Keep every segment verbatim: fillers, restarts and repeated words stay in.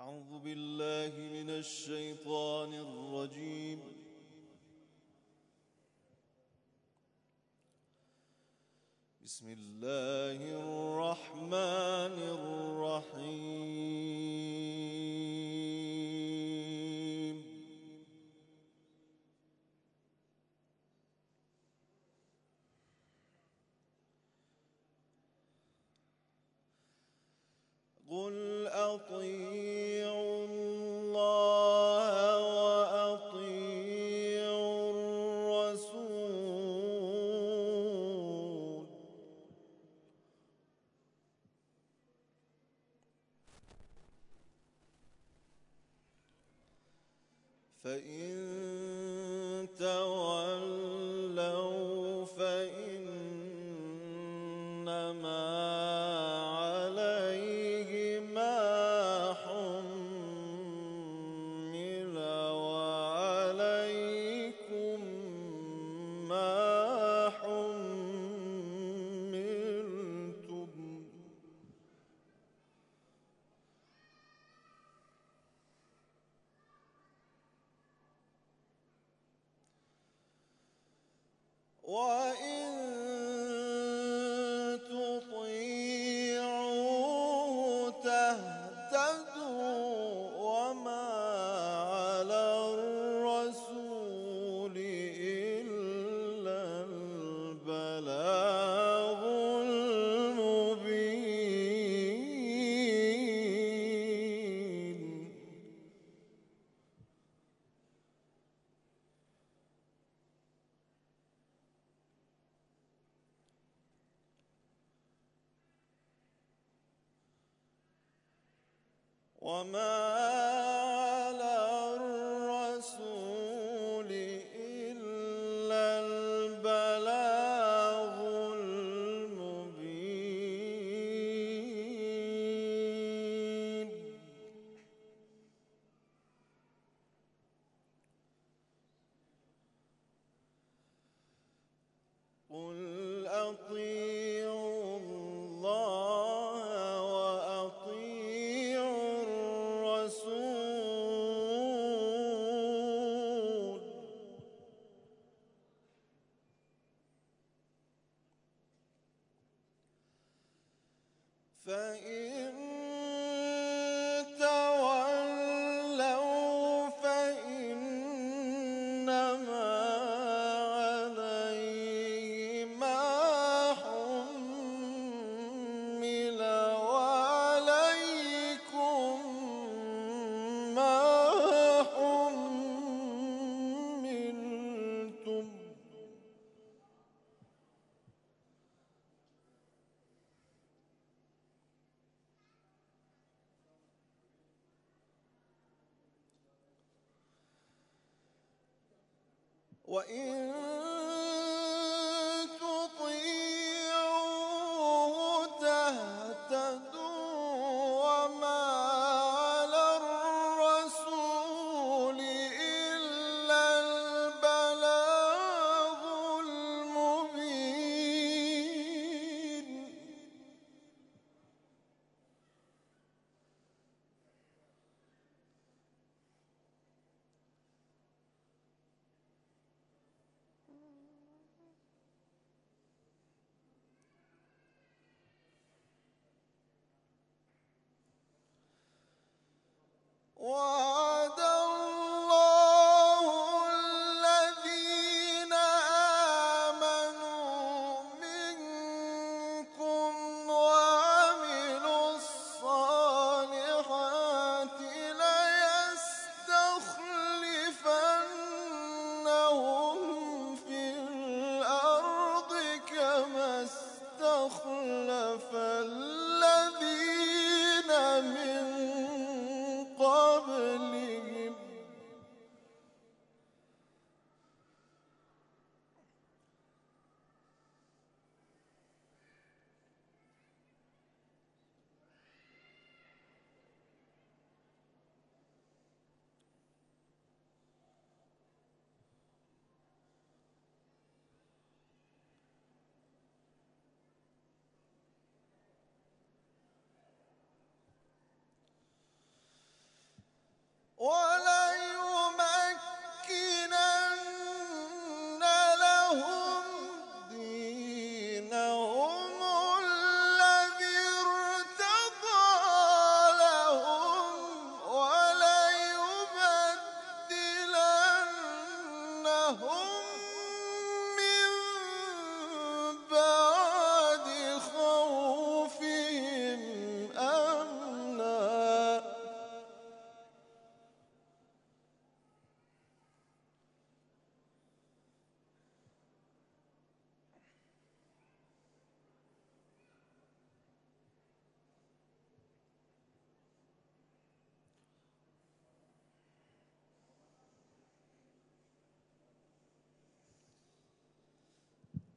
أعوذ بالله من الشيطان الرجيم. بسم الله الرحمن الرحيم. قل أطيعوا الله وأطيعوا الرسول فإن تولوا فإنما عليه ما حمل وعليكم ما حملتم وإن تطيعوه تهتدوا وما على الرسول إلا البلاغ المبين. وما على الرسول إلا البلاغ المبين. قل أطيعوا الله وأطيعوا الرسول فإن تولوا فإنما عليه ما حمل وعليكم ما حملتم وإن تطيعوه تهتدوا وما على الرسول إلا البلاغ المبين.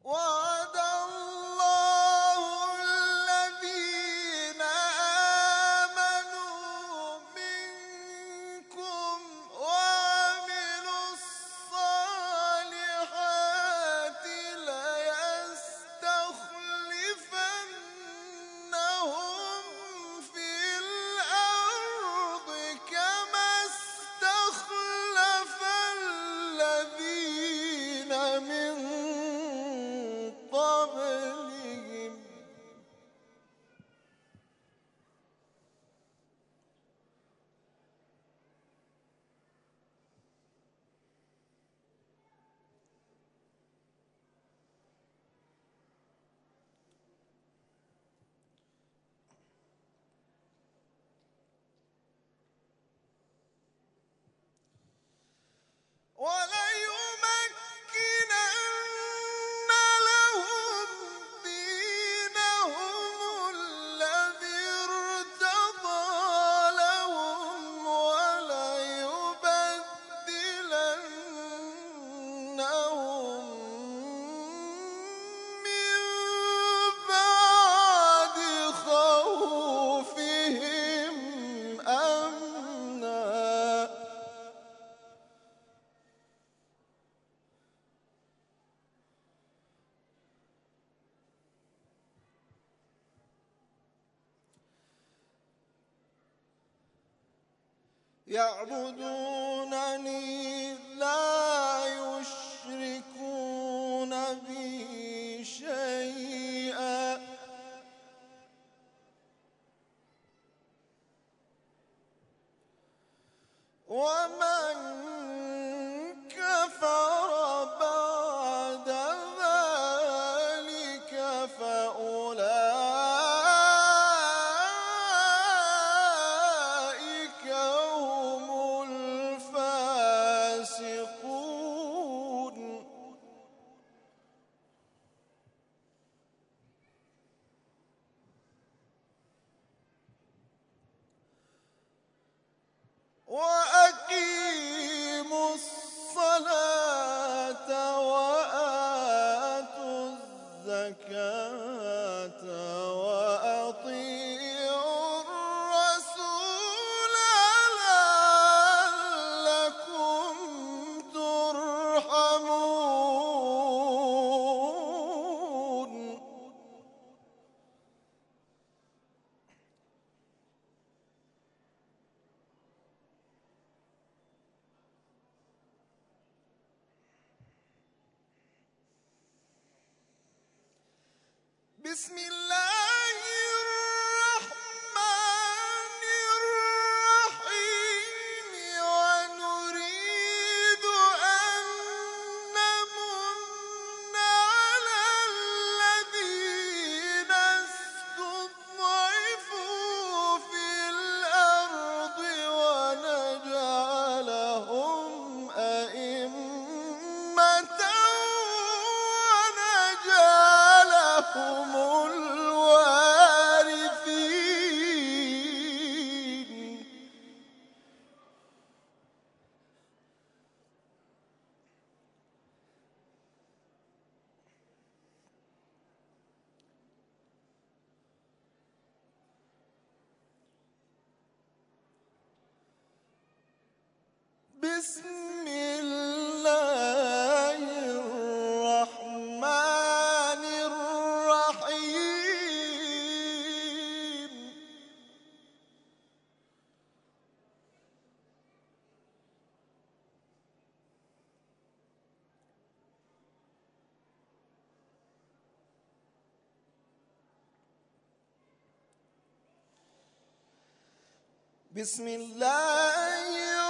وعد الله الذين آمنوا منكم وعملوا الصالحات ليستخلفنهم في الأرض كما استخلف الذين من قبلهم وليمكنن لهم دينهم الذي ارتضى لهم وليبدلنهم من بعد خوفهم أمنا يعبدونني لا يشركون بي شيئا ومن كفر بعد ذلك فأولئك هم الفاسقون وأقيموا الصلاة وآتوا الزكاة وأطيعوا الرسول لعلكم ترحمون بسم الله الرحمن الرحيم ونريد أن نمن على الذين استضعفوا في الأرض ونجعلهم أئمة ونجعلهم الوارثين بسم الله الرحمن الرحيم بسم الله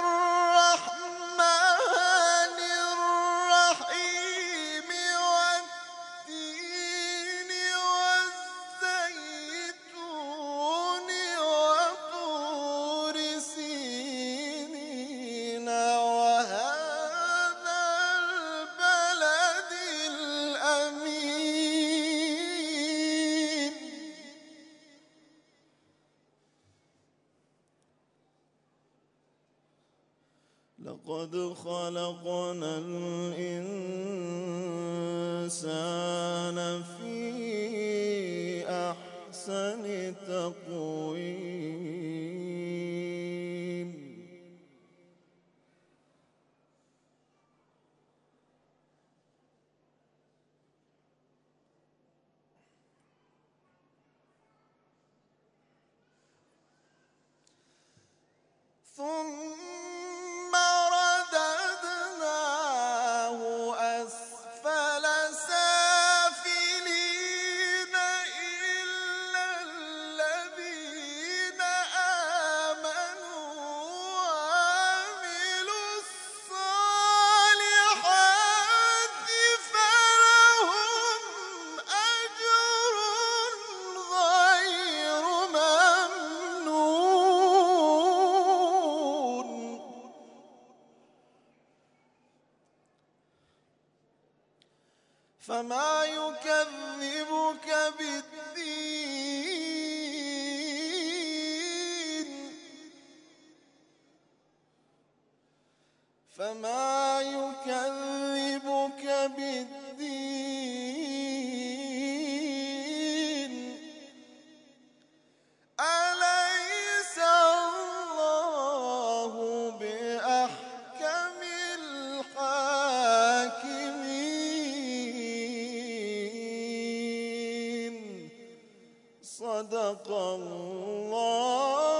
الرحمن الرحيم والتين والزيتون وطور سينين وهذا البلد الأمين لقد خلقنا الإنسان في أحسن تقويم. ثم رددناه أسفل سافلين إلا الذين آمنوا وعملوا الصالحات فلهم أجر غير ممنون. فما يكذبك بالدين فما يكذبك بالدين أليس الله بأحكم الحاكمين. صدق الله